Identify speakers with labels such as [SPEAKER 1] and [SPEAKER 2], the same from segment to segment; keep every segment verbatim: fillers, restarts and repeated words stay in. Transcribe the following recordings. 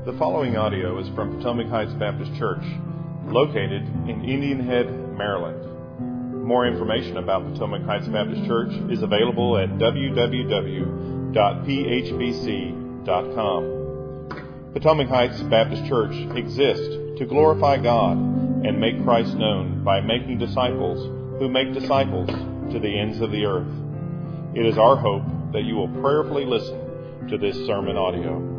[SPEAKER 1] The following audio is from Potomac Heights Baptist Church, located in Indian Head, Maryland. More information about Potomac Heights Baptist Church is available at w w w dot p h b c dot com. Potomac Heights Baptist Church exists to glorify God and make Christ known by making disciples who make disciples to the ends of the earth. It is our hope that you will prayerfully listen to this sermon audio.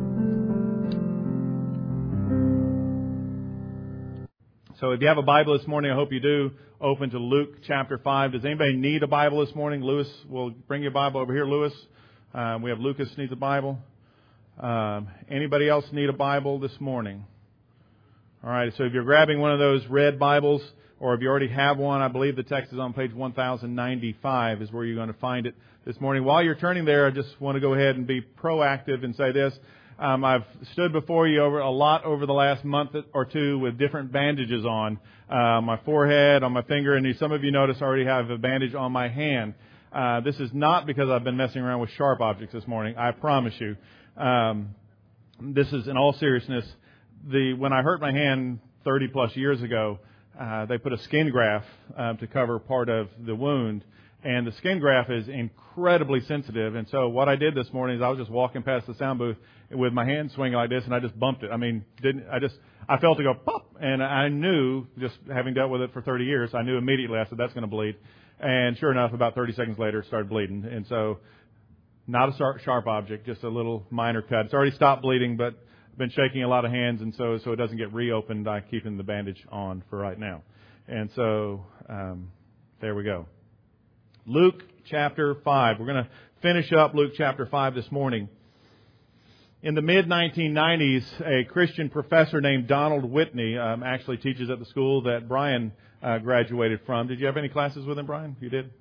[SPEAKER 2] So if you have a Bible this morning, I hope you do, open to Luke chapter five. Does anybody need a Bible this morning? Lewis will bring you a Bible over here. Lewis, um, we have Lucas needs a Bible. Um, anybody else need a Bible this morning? All right, so if you're grabbing one of those red Bibles, or if you already have one, I believe the text is on page one thousand ninety-five is where you're going to find it this morning. While you're turning there, I just want to go ahead and be proactive and say this. Um, I've stood before you over a lot over the last month or two with different bandages on uh, my forehead, on my finger, and some of you notice I already have a bandage on my hand. Uh, this is not because I've been messing around with sharp objects this morning, I promise you. Um, this is in all seriousness. The when I hurt my hand thirty plus years ago, uh, they put a skin graft uh, to cover part of the wound. And the skin graft is incredibly sensitive. And so what I did this morning is I was just walking past the sound booth with my hand swinging like this, and I just bumped it. I mean, didn't I just I felt it go pop, and I knew, just having dealt with it for thirty years, I knew immediately. I said that's going to bleed, and sure enough, about thirty seconds later, it started bleeding. And so, not a sharp, sharp object, just a little minor cut. It's already stopped bleeding, but I've been shaking a lot of hands, and so so it doesn't get reopened. I'm keeping the bandage on for right now, and so um, there we go. Luke chapter five. We're going to finish up Luke chapter five this morning. In the mid nineteen nineties, a Christian professor named Donald Whitney um, actually teaches at the school that Brian uh, graduated from. Did you have any classes with him, Brian? You did?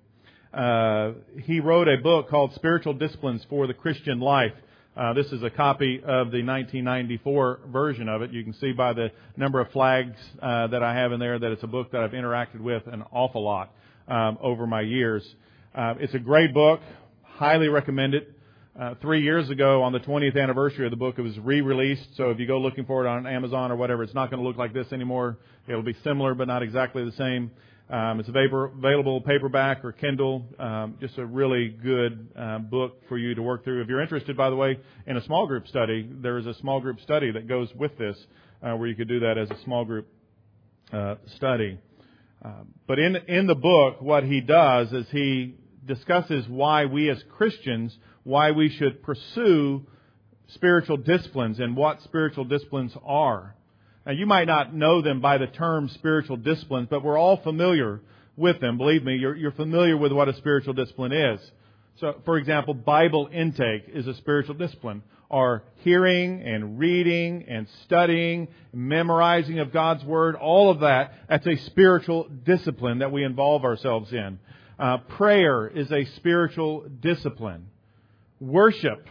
[SPEAKER 2] Uh, he wrote a book called Spiritual Disciplines for the Christian Life. Uh, this is a copy of the nineteen ninety-four version of it. You can see by the number of flags uh, that I have in there that it's a book that I've interacted with an awful lot um, over my years. Uh, it's a great book. Highly recommend it. Uh, three years ago, on the twentieth anniversary of the book, it was re-released. So if you go looking for it on Amazon or whatever, it's not going to look like this anymore. It'll be similar, but not exactly the same. Um, it's available paperback or Kindle. Um, just a really good uh, book for you to work through. If you're interested, by the way, in a small group study, there is a small group study that goes with this, uh, where you could do that as a small group uh, study. Uh, but in in the book, what he does is he discusses why we as Christians, why we should pursue spiritual disciplines and what spiritual disciplines are. Now, you might not know them by the term spiritual disciplines, but we're all familiar with them. Believe me, you're, you're familiar with what a spiritual discipline is. So, for example, Bible intake is a spiritual discipline. Or hearing and reading and studying, memorizing of God's Word, all of that, that's a spiritual discipline that we involve ourselves in. Uh, prayer is a spiritual discipline. Worship,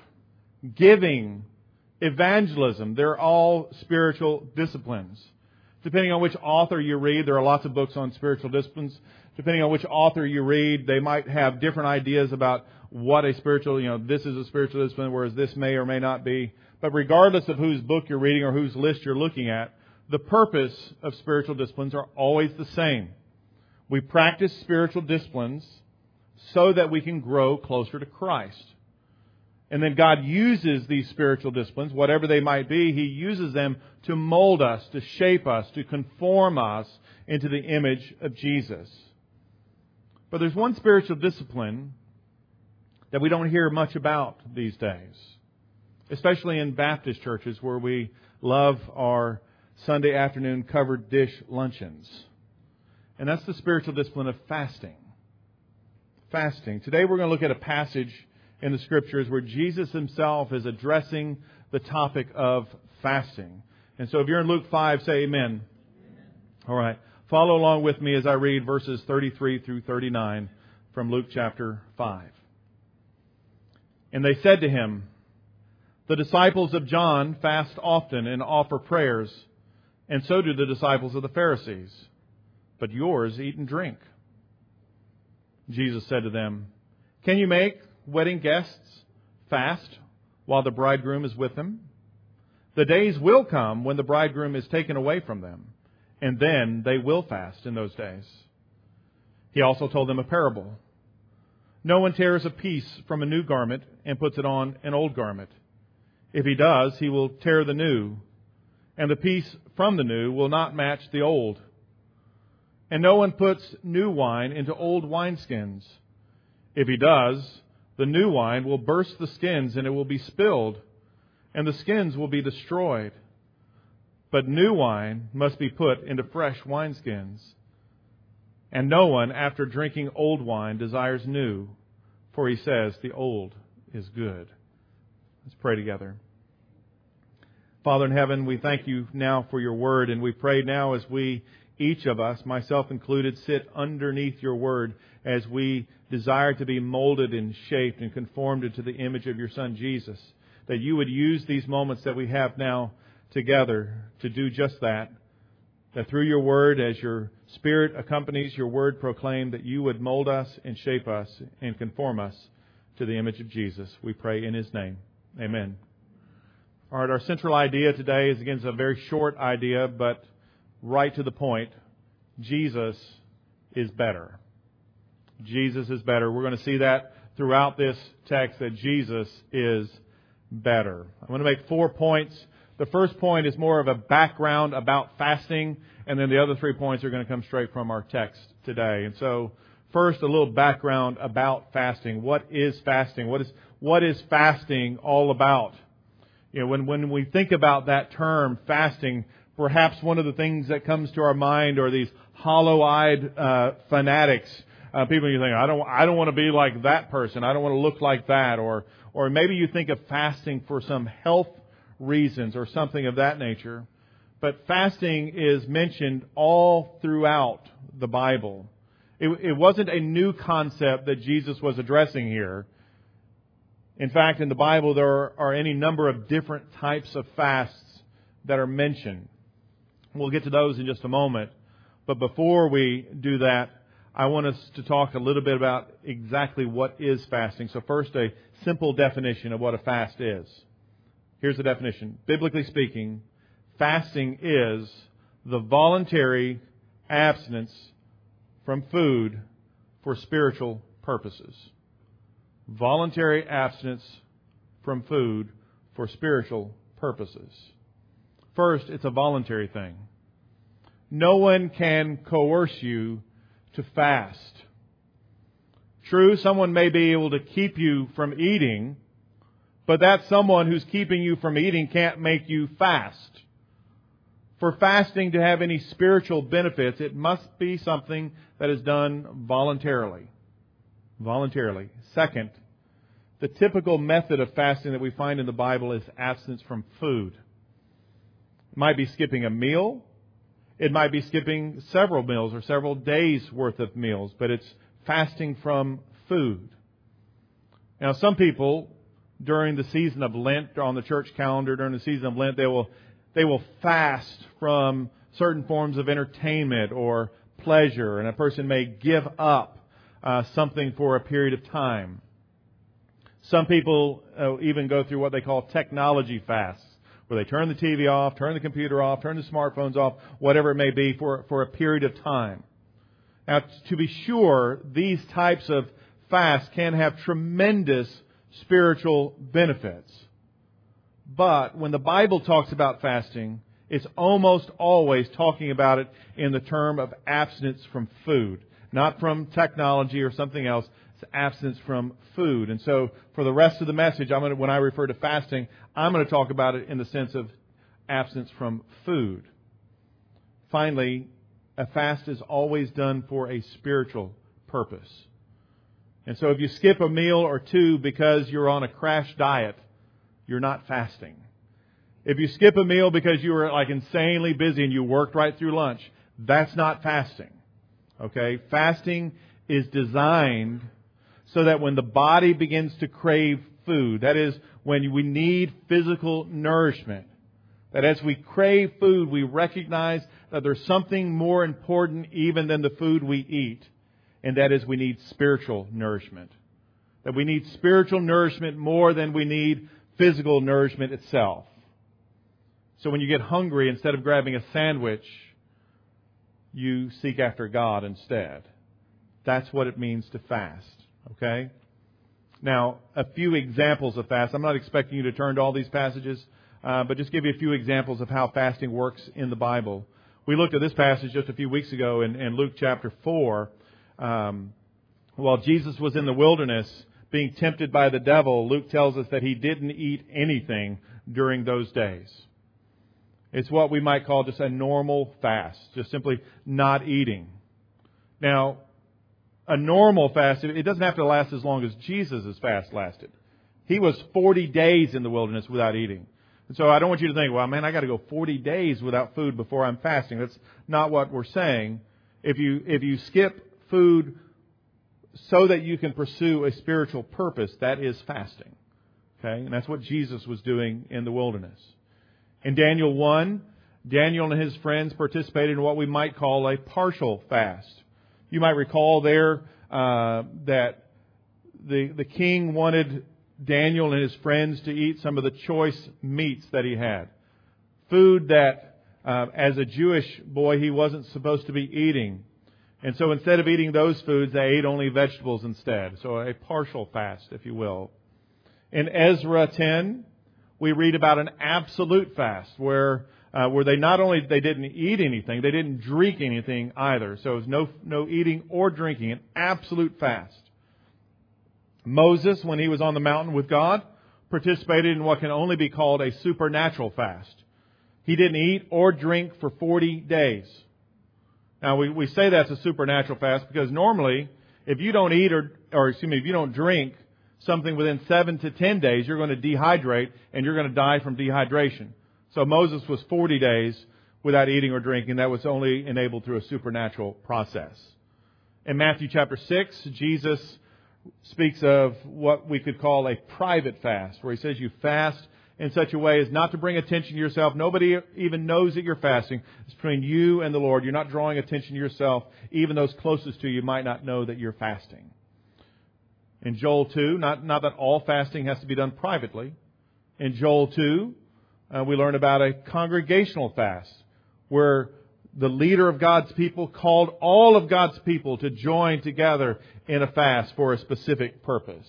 [SPEAKER 2] giving, evangelism, they're all spiritual disciplines. Depending on which author you read, there are lots of books on spiritual disciplines. Depending on which author you read, they might have different ideas about what a spiritual, you know, this is a spiritual discipline, whereas this may or may not be. But regardless of whose book you're reading or whose list you're looking at, the purpose of spiritual disciplines are always the same. We practice spiritual disciplines so that we can grow closer to Christ. And then God uses these spiritual disciplines, whatever they might be, He uses them to mold us, to shape us, to conform us into the image of Jesus. But there's one spiritual discipline that we don't hear much about these days, especially in Baptist churches where we love our Sunday afternoon covered dish luncheons. And that's the spiritual discipline of fasting. Fasting. Today we're going to look at a passage in the Scriptures where Jesus Himself is addressing the topic of fasting. And so if you're in Luke five, say amen. Amen. All right. Follow along with me as I read verses thirty-three through thirty-nine from Luke chapter five. And they said to Him, "The disciples of John fast often and offer prayers, and so do the disciples of the Pharisees. But yours eat and drink." Jesus said to them, "Can you make wedding guests fast while the bridegroom is with them? The days will come when the bridegroom is taken away from them, and then they will fast in those days. He also told them a parable. No one tears a piece from a new garment and puts it on an old garment. If he does, he will tear the new, and the piece from the new will not match the old. And no one puts new wine into old wineskins. If he does, the new wine will burst the skins, and it will be spilled, and the skins will be destroyed. But new wine must be put into fresh wineskins. And no one, after drinking old wine, desires new, for he says, the old is good. Let's pray together. Father in heaven, we thank you now for your word, and we pray now as we, each of us, myself included, sit underneath your word as we desire to be molded and shaped and conformed into the image of your Son, Jesus, that you would use these moments that we have now together to do just that, that through your word, as your Spirit accompanies your word proclaimed, that you would mold us and shape us and conform us to the image of Jesus. We pray in His name. Amen. All right, our central idea today is, again, it's a very short idea, but right to the point. Jesus is better. Jesus is better. We're going to see that throughout this text, that Jesus is better. I'm going to make four points. The first point is more of a background about fasting, and then the other three points are going to come straight from our text today. And so, first, a little background about fasting. What is fasting? What is what is fasting all about? You know, when when we think about that term, fasting, perhaps one of the things that comes to our mind are these hollow-eyed uh, fanatics. Uh, people, you think, I don't, I don't want to be like that person. I don't want to look like that. Or, or maybe you think of fasting for some health reasons or something of that nature. But fasting is mentioned all throughout the Bible. It, it wasn't a new concept that Jesus was addressing here. In fact, in the Bible, there are any number of different types of fasts that are mentioned. We'll get to those in just a moment. But before we do that, I want us to talk a little bit about exactly what is fasting. So first, a simple definition of what a fast is. Here's the definition. Biblically speaking, fasting is the voluntary abstinence from food for spiritual purposes. Voluntary abstinence from food for spiritual purposes. First, it's a voluntary thing. No one can coerce you to fast. True, someone may be able to keep you from eating, but that someone who's keeping you from eating can't make you fast. For fasting to have any spiritual benefits, it must be something that is done voluntarily. Voluntarily. Second, the typical method of fasting that we find in the Bible is abstinence from food. It might be skipping a meal. It might be skipping several meals or several days' worth of meals, but it's fasting from food. Now, some people, during the season of Lent, on the church calendar, during the season of Lent, they will they will fast from certain forms of entertainment or pleasure, and a person may give up uh, something for a period of time. Some people uh, even go through what they call technology fasts, where they turn the T V off, turn the computer off, turn the smartphones off, whatever it may be, for, for a period of time. Now, to be sure, these types of fasts can have tremendous spiritual benefits. But when the Bible talks about fasting, it's almost always talking about it in the term of abstinence from food. Not from technology or something else. It's abstinence from food. And so for the rest of the message, I'm going to, when I refer to fasting, I'm going to talk about it in the sense of abstinence from food. Finally, a fast is always done for a spiritual purpose. And so if you skip a meal or two because you're on a crash diet, you're not fasting. If you skip a meal because you were like insanely busy and you worked right through lunch, that's not fasting. Okay? Fasting is designed so that when the body begins to crave food, that is, when we need physical nourishment, that as we crave food, we recognize that there's something more important even than the food we eat, and that is we need spiritual nourishment. That we need spiritual nourishment more than we need physical nourishment itself. So when you get hungry, instead of grabbing a sandwich, you seek after God instead. That's what it means to fast. Okay? Now, a few examples of fast. I'm not expecting you to turn to all these passages, uh, but just give you a few examples of how fasting works in the Bible. We looked at this passage just a few weeks ago in, in Luke chapter four. Um, while Jesus was in the wilderness being tempted by the devil, Luke tells us that He didn't eat anything during those days. It's what we might call just a normal fast, just simply not eating. Now, a normal fast, it doesn't have to last as long as Jesus' fast lasted. He was forty days in the wilderness without eating. And so I don't want you to think, well, man, I got to go forty days without food before I'm fasting. That's not what we're saying. If you if you skip food so that you can pursue a spiritual purpose, that is fasting. Okay? And that's what Jesus was doing in the wilderness. In Daniel one, Daniel and his friends participated in what we might call a partial fast. You might recall there uh, that the the king wanted Daniel and his friends to eat some of the choice meats that he had. Food that, uh, as a Jewish boy, he wasn't supposed to be eating. And so instead of eating those foods, they ate only vegetables instead. So a partial fast, if you will. In Ezra ten, we read about an absolute fast where uh, where they not only they didn't eat anything, they didn't drink anything either. So it was no no eating or drinking, an absolute fast. Moses, when he was on the mountain with God, participated in what can only be called a supernatural fast. He didn't eat or drink for forty days. Now, we, we say that's a supernatural fast because normally, if you don't eat or, or excuse me, if you don't drink something within seven to ten days, you're going to dehydrate and you're going to die from dehydration. So Moses was forty days without eating or drinking. That was only enabled through a supernatural process. In Matthew chapter six, Jesus speaks of what we could call a private fast, where He says you fast in such a way as not to bring attention to yourself. Nobody even knows that you're fasting. It's between you and the Lord. You're not drawing attention to yourself. Even those closest to you might not know that you're fasting. In Joel two, not, not that all fasting has to be done privately. In Joel two, uh, we learn about a congregational fast, where the leader of God's people called all of God's people to join together in a fast for a specific purpose.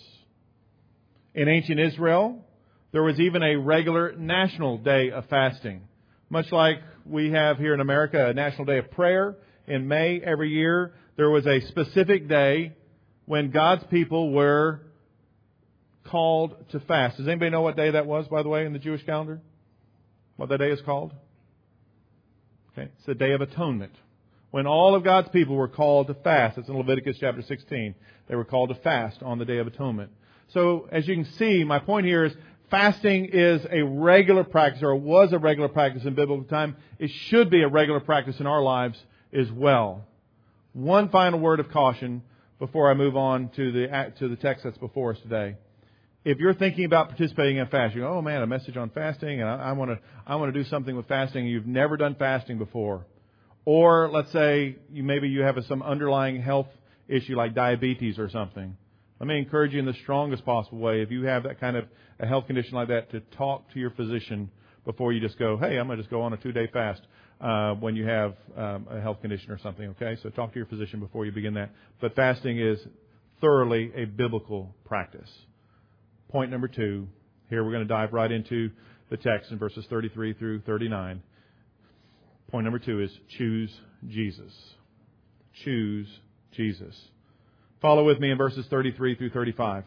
[SPEAKER 2] In ancient Israel, there was even a regular national day of fasting. Much like we have here in America, a national day of prayer in May every year, there was a specific day when God's people were called to fast. Does anybody know what day that was, by the way, in the Jewish calendar? What that day is called? Okay, it's the Day of Atonement. When all of God's people were called to fast. It's in Leviticus chapter sixteen. They were called to fast on the Day of Atonement. So, as you can see, my point here is fasting is a regular practice, or was a regular practice in biblical time. It should be a regular practice in our lives as well. One final word of caution before I move on to the to the text that's before us today. If you're thinking about participating in fasting, oh man, a message on fasting, and I want to I want to do something with fasting, and you've never done fasting before, or let's say you maybe you have some underlying health issue like diabetes or something. Let me encourage you in the strongest possible way, if you have that kind of a health condition like that, to talk to your physician before you just go, hey, I'm going to just go on a two-day fast uh, when you have um, a health condition or something, okay? So talk to your physician before you begin that. But fasting is thoroughly a biblical practice. Point number two, here we're going to dive right into the text in verses thirty-three through thirty-nine. Point number two is choose Jesus. Choose Jesus. Follow with me in verses thirty-three through thirty-five.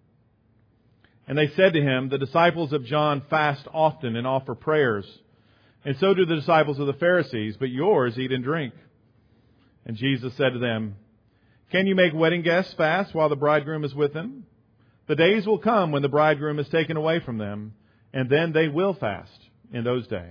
[SPEAKER 2] And they said to him, the disciples of John fast often and offer prayers, and so do the disciples of the Pharisees, but yours eat and drink. And Jesus said to them, can you make wedding guests fast while the bridegroom is with them? The days will come when the bridegroom is taken away from them, and then they will fast in those days.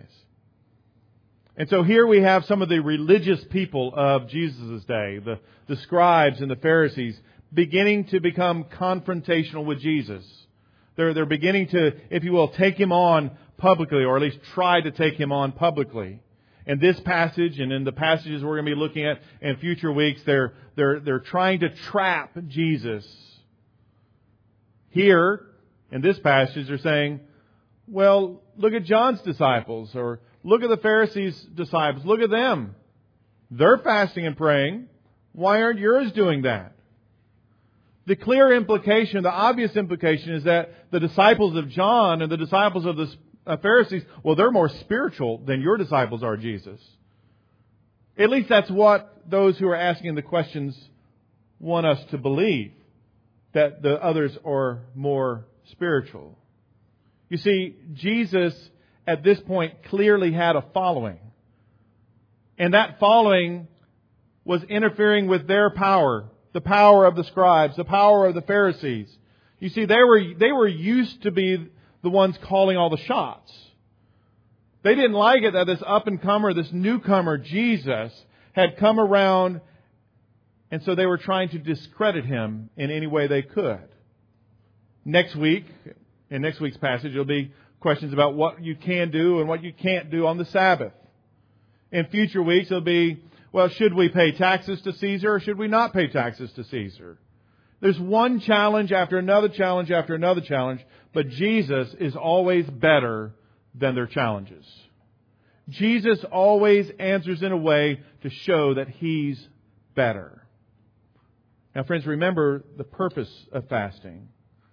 [SPEAKER 2] And so here we have some of the religious people of Jesus' day, the, the scribes and the Pharisees, beginning to become confrontational with Jesus. They're, they're beginning to, if you will, take Him on publicly, or at least try to take Him on publicly. In this passage and in the passages we're going to be looking at in future weeks, they're, they're, they're trying to trap Jesus. Here, in this passage, they're saying, well, look at John's disciples, or look at the Pharisees' disciples. Look at them. They're fasting and praying. Why aren't yours doing that? The clear implication, the obvious implication is that the disciples of John and the disciples of the Pharisees, well, they're more spiritual than your disciples are, Jesus. At least that's what those who are asking the questions want us to believe, that the others are more spiritual. You see, Jesus at this point clearly had a following. And that following was interfering with their power, the power of the scribes, the power of the Pharisees. You see, they were they were used to be the ones calling all the shots. They didn't like it that this up-and-comer, this newcomer, Jesus, had come around, and so they were trying to discredit Him in any way they could. Next week, in next week's passage, there'll be questions about what you can do and what you can't do on the Sabbath. In future weeks, there'll be, well, should we pay taxes to Caesar or should we not pay taxes to Caesar? There's one challenge after another challenge after another challenge, but Jesus is always better than their challenges. Jesus always answers in a way to show that He's better. Now, friends, remember the purpose of fasting.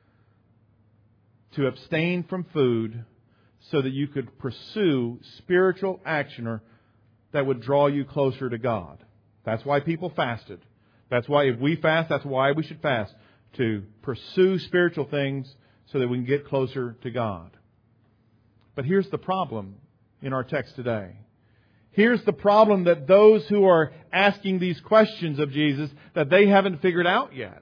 [SPEAKER 2] To abstain from food so that you could pursue spiritual action or that would draw you closer to God. That's why people fasted. That's why if we fast, that's why we should fast. To pursue spiritual things so that we can get closer to God. But here's the problem in our text today. Here's the problem that those who are asking these questions of Jesus that they haven't figured out yet.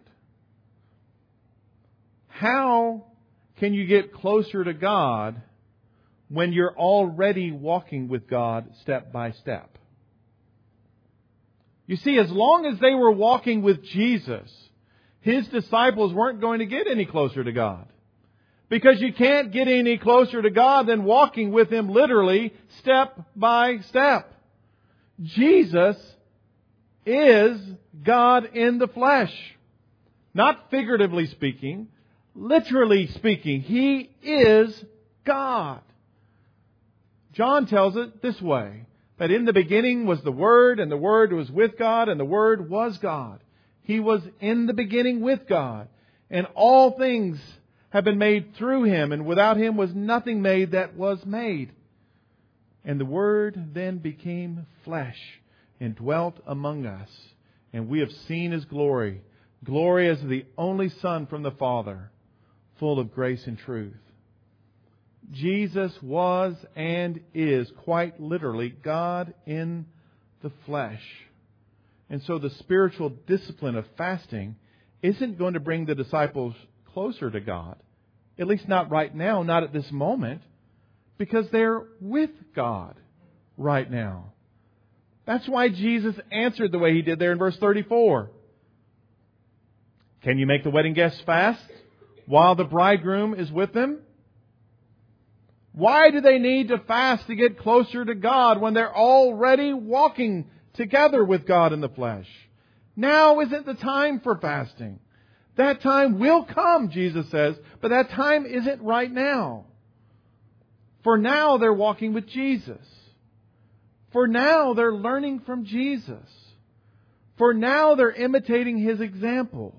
[SPEAKER 2] How can you get closer to God when you're already walking with God step by step? You see, as long as they were walking with Jesus, His disciples weren't going to get any closer to God. Because you can't get any closer to God than walking with Him literally step by step. Jesus is God in the flesh. Not figuratively speaking, literally speaking. He is God. John tells it this way, that in the beginning was the Word, and the Word was with God, and the Word was God. He was in the beginning with God. And all things have been made through Him, and without Him was nothing made that was made. And the Word then became flesh and dwelt among us. And we have seen His glory, glory as the only Son from the Father, full of grace and truth. Jesus was and is quite literally God in the flesh. And so the spiritual discipline of fasting isn't going to bring the disciples closer to God. At least not right now, not at this moment. Because they're with God right now. That's why Jesus answered the way He did there in verse thirty-four. Can you make the wedding guests fast while the bridegroom is with them? Why do they need to fast to get closer to God when they're already walking together with God in the flesh? Now isn't the time for fasting. That time will come, Jesus says, but that time isn't right now. For now they're walking with Jesus. For now they're learning from Jesus. For now they're imitating His example.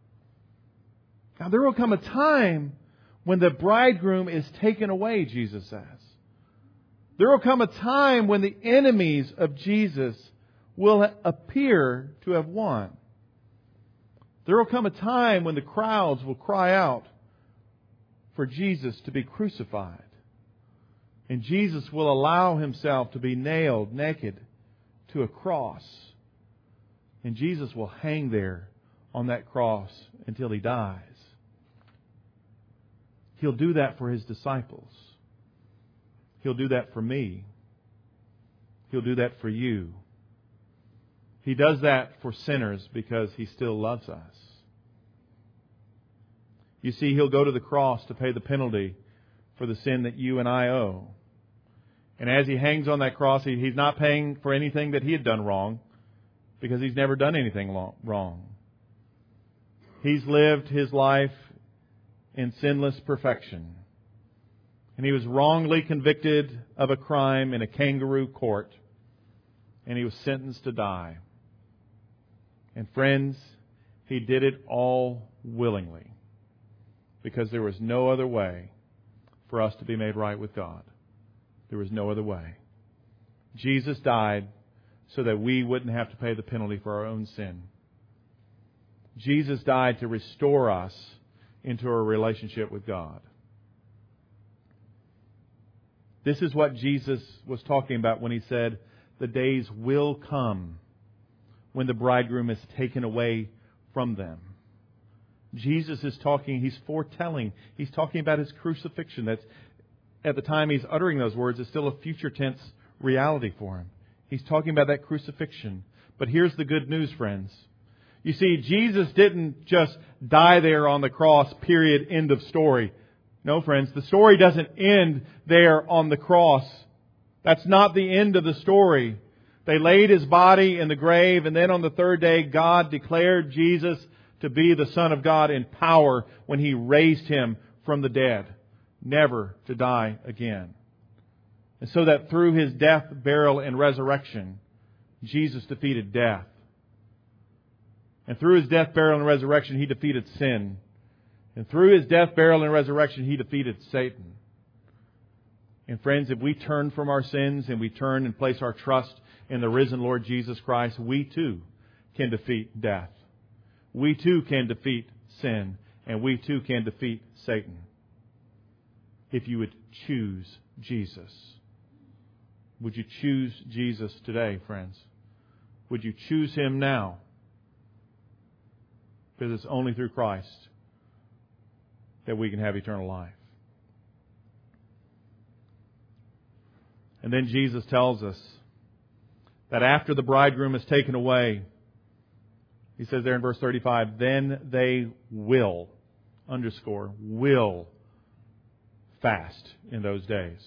[SPEAKER 2] Now there will come a time when the bridegroom is taken away, Jesus says. There will come a time when the enemies of Jesus will appear to have won. There will come a time when the crowds will cry out for Jesus to be crucified. And Jesus will allow Himself to be nailed naked to a cross. And Jesus will hang there on that cross until He dies. He'll do that for His disciples. He'll do that for me. He'll do that for you. He does that for sinners because He still loves us. You see, He'll go to the cross to pay the penalty for the sin that you and I owe. And as He hangs on that cross, he, He's not paying for anything that He had done wrong, because He's never done anything wrong. He's lived His life in sinless perfection. And he was wrongly convicted of a crime in a kangaroo court. And he was sentenced to die. And friends, he did it all willingly. Because there was no other way for us to be made right with God. There was no other way. Jesus died so that we wouldn't have to pay the penalty for our own sin. Jesus died to restore us into a relationship with God. This is what Jesus was talking about when He said, the days will come when the bridegroom is taken away from them. Jesus is talking, He's foretelling, He's talking about His crucifixion. That's, at the time He's uttering those words, it's still a future tense reality for Him. He's talking about that crucifixion. But here's the good news, friends. You see, Jesus didn't just die there on the cross, period, end of story. No, friends, the story doesn't end there on the cross. That's not the end of the story. They laid His body in the grave, and then on the third day, God declared Jesus to be the Son of God in power when He raised Him from the dead, never to die again. And so that through His death, burial, and resurrection, Jesus defeated death. And through His death, burial, and resurrection, He defeated sin. And through His death, burial, and resurrection, He defeated Satan. And friends, if we turn from our sins and we turn and place our trust in the risen Lord Jesus Christ, we too can defeat death. We too can defeat sin. And we too can defeat Satan. If you would choose Jesus. Would you choose Jesus today, friends? Would you choose Him now? Because it's only through Christ that we can have eternal life. And then Jesus tells us that after the bridegroom is taken away, He says there in verse thirty-five, then they will, underscore, will fast in those days.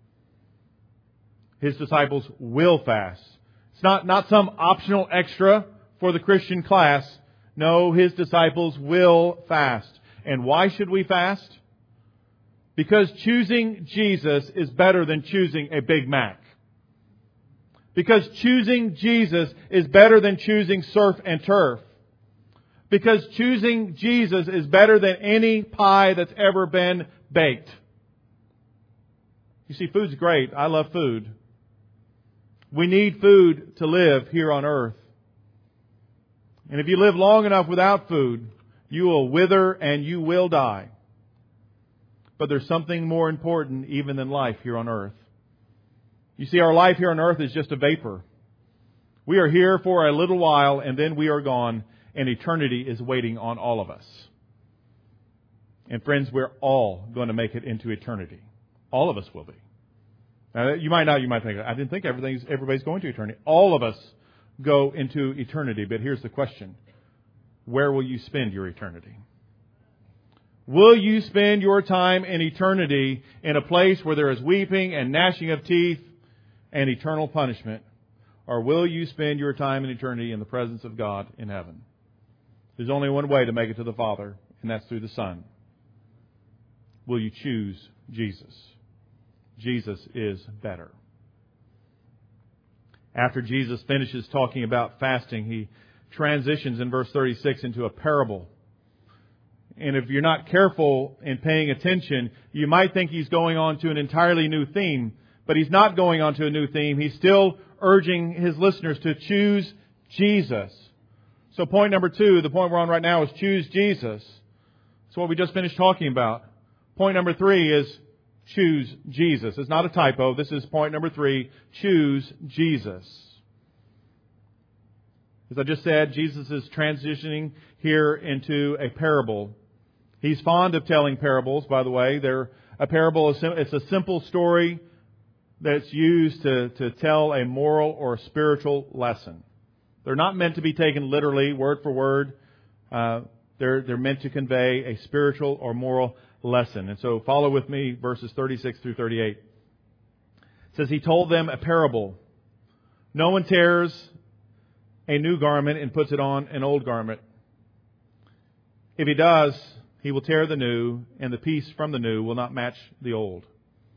[SPEAKER 2] His disciples will fast. It's not, not some optional extra for the Christian class. No, His disciples will fast. And why should we fast? Because choosing Jesus is better than choosing a Big Mac. Because choosing Jesus is better than choosing surf and turf. Because choosing Jesus is better than any pie that's ever been baked. You see, food's great. I love food. We need food to live here on earth. And if you live long enough without food, you will wither and you will die. But there's something more important even than life here on earth. You see, our life here on earth is just a vapor. We are here for a little while and then we are gone, and eternity is waiting on all of us. And friends, we're all going to make it into eternity. All of us will be. Now, you might not, you might think, I didn't think everything's, everybody's going to eternity. All of us go into eternity. But here's the question. Where will you spend your eternity? Will you spend your time in eternity in a place where there is weeping and gnashing of teeth and eternal punishment? Or will you spend your time in eternity in the presence of God in heaven? There's only one way to make it to the Father, and that's through the Son. Will you choose Jesus? Jesus is better. After Jesus finishes talking about fasting, He transitions in verse thirty-six into a parable. And if you're not careful in paying attention, you might think He's going on to an entirely new theme. But He's not going on to a new theme. He's still urging His listeners to choose Jesus. So point number two, the point we're on right now, is choose Jesus. That's what we just finished talking about. Point number three is choose Jesus. It's not a typo. This is point number three. Choose Jesus. As I just said, Jesus is transitioning here into a parable. He's fond of telling parables, by the way. They're a parable is it's a simple story that's used to, to tell a moral or a spiritual lesson. They're not meant to be taken literally, word for word. Uh, they're, they're meant to convey a spiritual or moral lesson. And so follow with me verses thirty-six through thirty-eight. It says, He told them a parable. No one tears a new garment and puts it on an old garment. If he does, he will tear the new, and the piece from the new will not match the old.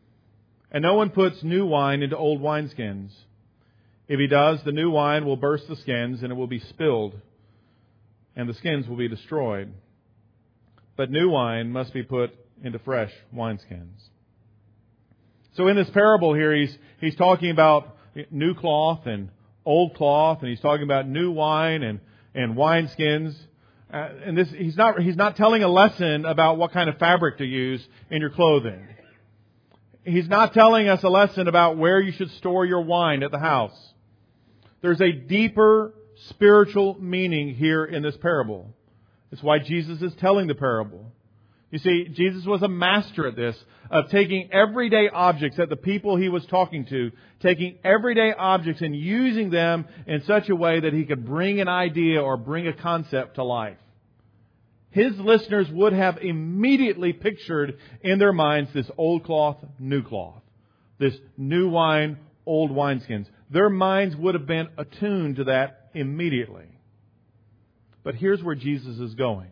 [SPEAKER 2] And no one puts new wine into old wineskins. If he does, the new wine will burst the skins, and it will be spilled, and the skins will be destroyed. But new wine must be put into fresh wineskins. So in this parable here, he's he's talking about new cloth and old cloth, and he's talking about new wine and, and wineskins. Uh, and this he's not he's not telling a lesson about what kind of fabric to use in your clothing. He's not telling us a lesson about where you should store your wine at the house. There's a deeper spiritual meaning here in this parable. It's why Jesus is telling the parable. You see, Jesus was a master at this, of taking everyday objects that the people he was talking to, taking everyday objects and using them in such a way that he could bring an idea or bring a concept to life. His listeners would have immediately pictured in their minds this old cloth, new cloth. This new wine, old wineskins. Their minds would have been attuned to that immediately. But here's where Jesus is going.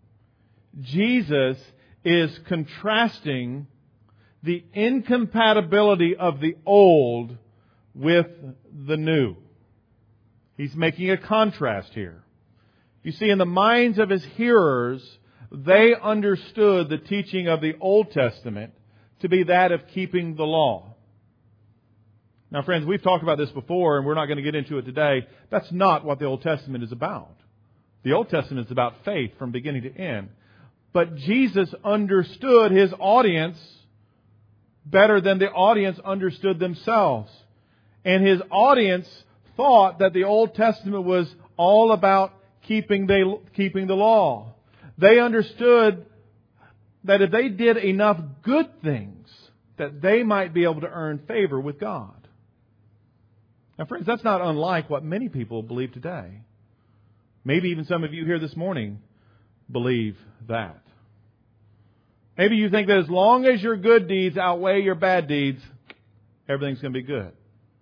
[SPEAKER 2] Jesus is contrasting the incompatibility of the old with the new. He's making a contrast here. You see, in the minds of his hearers, they understood the teaching of the Old Testament to be that of keeping the law. Now, friends, we've talked about this before, and we're not going to get into it today. That's not what the Old Testament is about. The Old Testament is about faith from beginning to end. But Jesus understood His audience better than the audience understood themselves. And His audience thought that the Old Testament was all about keeping the, keeping the law. They understood that if they did enough good things, that they might be able to earn favor with God. Now, friends, that's not unlike what many people believe today. Maybe even some of you here this morning believe that. Maybe you think that as long as your good deeds outweigh your bad deeds, everything's going to be good.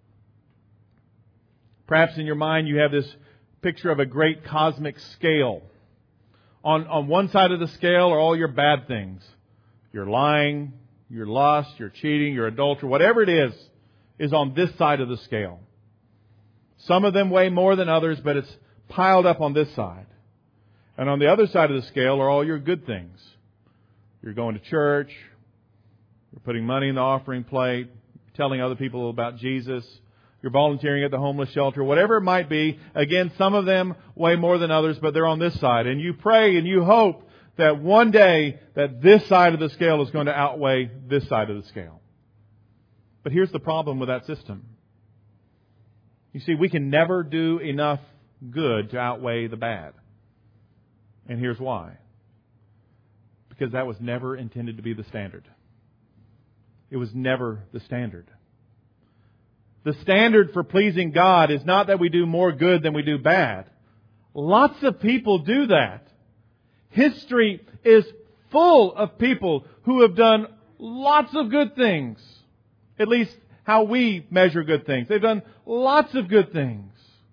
[SPEAKER 2] Perhaps in your mind you have this picture of a great cosmic scale. On, on one side of the scale are all your bad things. Your lying, your lust, your cheating, your adultery, whatever it is, is on this side of the scale. Some of them weigh more than others, but it's piled up on this side. And on the other side of the scale are all your good things. You're going to church, you're putting money in the offering plate, telling other people about Jesus, you're volunteering at the homeless shelter, whatever it might be. Again, some of them weigh more than others, but they're on this side. And you pray and you hope that one day that this side of the scale is going to outweigh this side of the scale. But here's the problem with that system. You see, we can never do enough good to outweigh the bad. And here's why. Because that was never intended to be the standard. It was never the standard. The standard for pleasing God is not that we do more good than we do bad. Lots of people do that. History is full of people who have done lots of good things. At least how we measure good things. They've done lots of good things.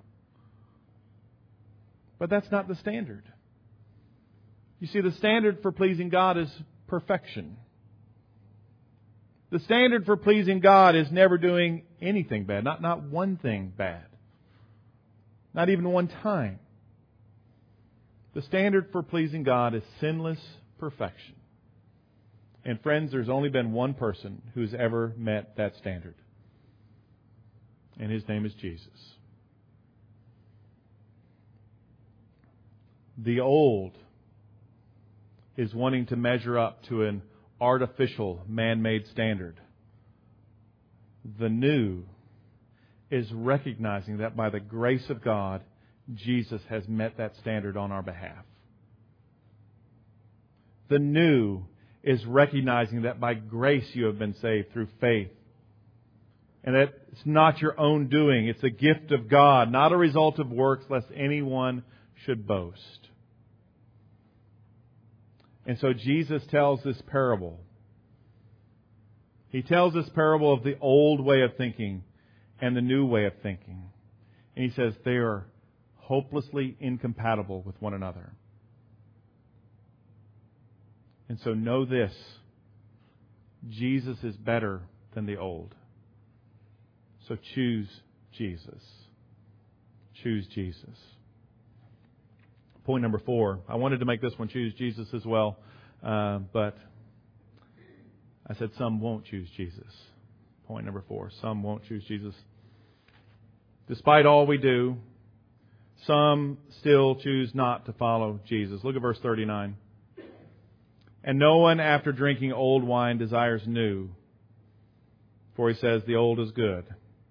[SPEAKER 2] But that's not the standard. You see, the standard for pleasing God is perfection. The standard for pleasing God is never doing anything bad. Not, not one thing bad. Not even one time. The standard for pleasing God is sinless perfection. And friends, there's only been one person who's ever met that standard. And His name is Jesus. The old is wanting to measure up to an artificial, man-made standard. The new is recognizing that by the grace of God, Jesus has met that standard on our behalf. The new is recognizing that by grace you have been saved through faith. And that it's not your own doing. It's a gift of God, not a result of works, lest anyone should boast. And so Jesus tells this parable. He tells this parable of the old way of thinking and the new way of thinking. And He says they are hopelessly incompatible with one another. And so know this. Jesus is better than the old. So choose Jesus. Choose Jesus. Point number four. I wanted to make this one choose Jesus as well, uh, but I said some won't choose Jesus. Point number four. Some won't choose Jesus. Despite all we do, some still choose not to follow Jesus. Look at verse thirty-nine. And no one after drinking old wine desires new, for he says the old is good.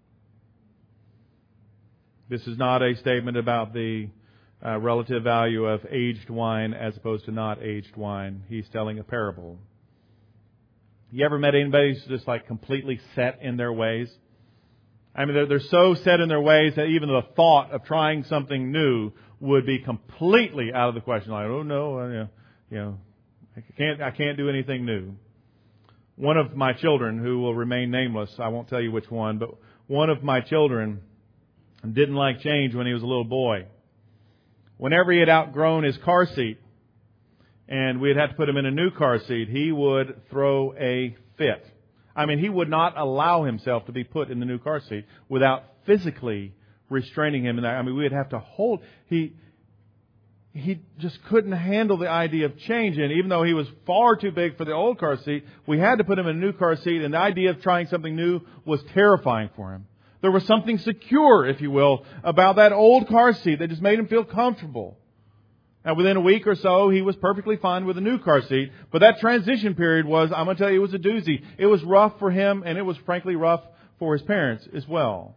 [SPEAKER 2] This is not a statement about the uh, relative value of aged wine as opposed to not aged wine. He's telling a parable. You ever met anybody who's just like completely set in their ways? I mean, they're, they're so set in their ways that even the thought of trying something new would be completely out of the question. Like, oh no, uh, you know, you know, I can't, I can't do anything new. One of my children, who will remain nameless, I won't tell you which one, but one of my children didn't like change when he was a little boy. Whenever he had outgrown his car seat and we'd have to put him in a new car seat, he would throw a fit. I mean, he would not allow himself to be put in the new car seat without physically restraining him. And I mean, we would have to hold. He he just couldn't handle the idea of change. And even though he was far too big for the old car seat, we had to put him in a new car seat. And the idea of trying something new was terrifying for him. There was something secure, if you will, about that old car seat that just made him feel comfortable. And within a week or so, he was perfectly fine with a new car seat. But that transition period was, I'm going to tell you, it was a doozy. It was rough for him, and it was frankly rough for his parents as well.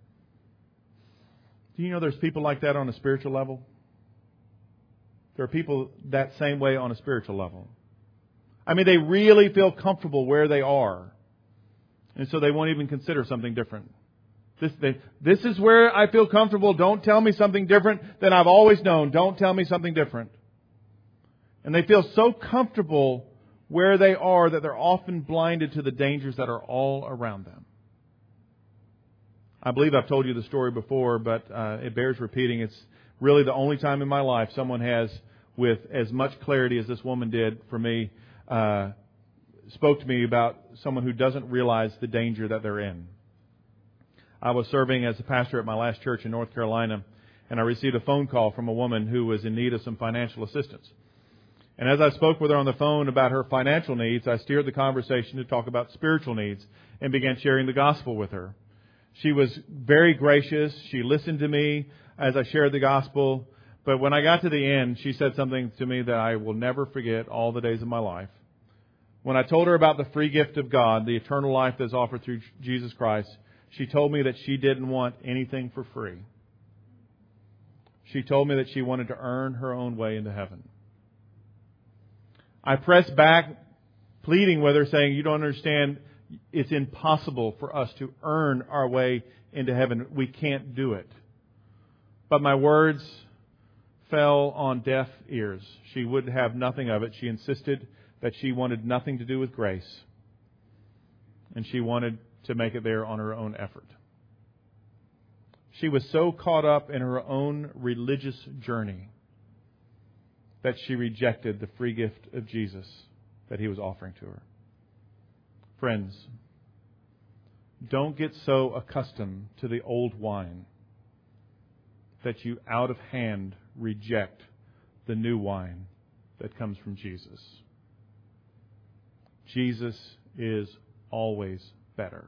[SPEAKER 2] Do you know there's people like that on a spiritual level? There are people that same way on a spiritual level. I mean, they really feel comfortable where they are. And so they won't even consider something different. This, they, this is where I feel comfortable. Don't tell me something different than I've always known. Don't tell me something different. And they feel so comfortable where they are that they're often blinded to the dangers that are all around them. I believe I've told you the story before, but uh, it bears repeating. It's really the only time in my life someone has, with as much clarity as this woman did for me, uh, spoke to me about someone who doesn't realize the danger that they're in. I was serving as a pastor at my last church in North Carolina, and I received a phone call from a woman who was in need of some financial assistance. And as I spoke with her on the phone about her financial needs, I steered the conversation to talk about spiritual needs and began sharing the gospel with her. She was very gracious. She listened to me as I shared the gospel. But when I got to the end, she said something to me that I will never forget all the days of my life. When I told her about the free gift of God, the eternal life that's offered through Jesus Christ, she told me that she didn't want anything for free. She told me that she wanted to earn her own way into heaven. I pressed back, pleading with her, saying, you don't understand, it's impossible for us to earn our way into heaven. We can't do it. But my words fell on deaf ears. She would have nothing of it. She insisted that she wanted nothing to do with grace. And she wanted to make it there on her own effort. She was so caught up in her own religious journey that she rejected the free gift of Jesus that He was offering to her. Friends, don't get so accustomed to the old wine that you out of hand reject the new wine that comes from Jesus. Jesus is always better.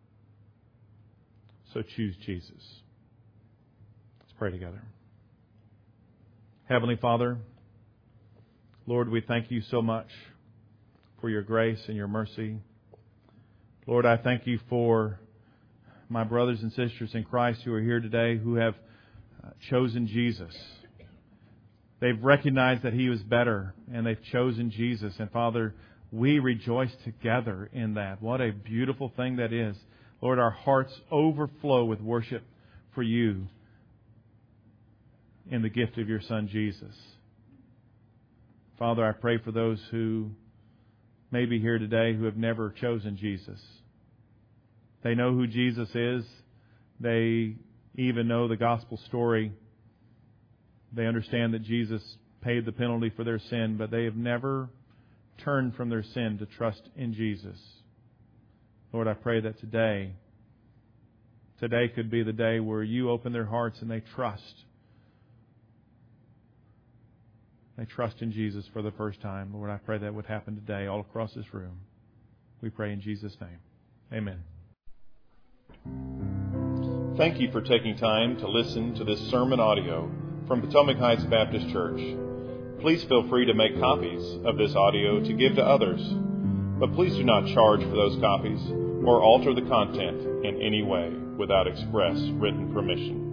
[SPEAKER 2] So choose Jesus. Let's pray together. Heavenly Father, Lord, we thank You so much for Your grace and Your mercy. Lord, I thank You for my brothers and sisters in Christ who are here today who have chosen Jesus. They've recognized that He was better, and they've chosen Jesus. And Father, we rejoice together in that. What a beautiful thing that is. Lord, our hearts overflow with worship for You in the gift of Your Son, Jesus. Father, I pray for those who may be here today who have never chosen Jesus. They know who Jesus is. They even know the gospel story. They understand that Jesus paid the penalty for their sin, but they have never turned from their sin to trust in Jesus. Lord, I pray that today, today could be the day where you open their hearts and they trust. They trust in Jesus for the first time. Lord, I pray that would happen today all across this room. We pray in Jesus' name. Amen.
[SPEAKER 1] Thank you for taking time to listen to this sermon audio from Potomac Heights Baptist Church. Please feel free to make copies of this audio to give to others, but please do not charge for those copies or alter the content in any way without express written permission.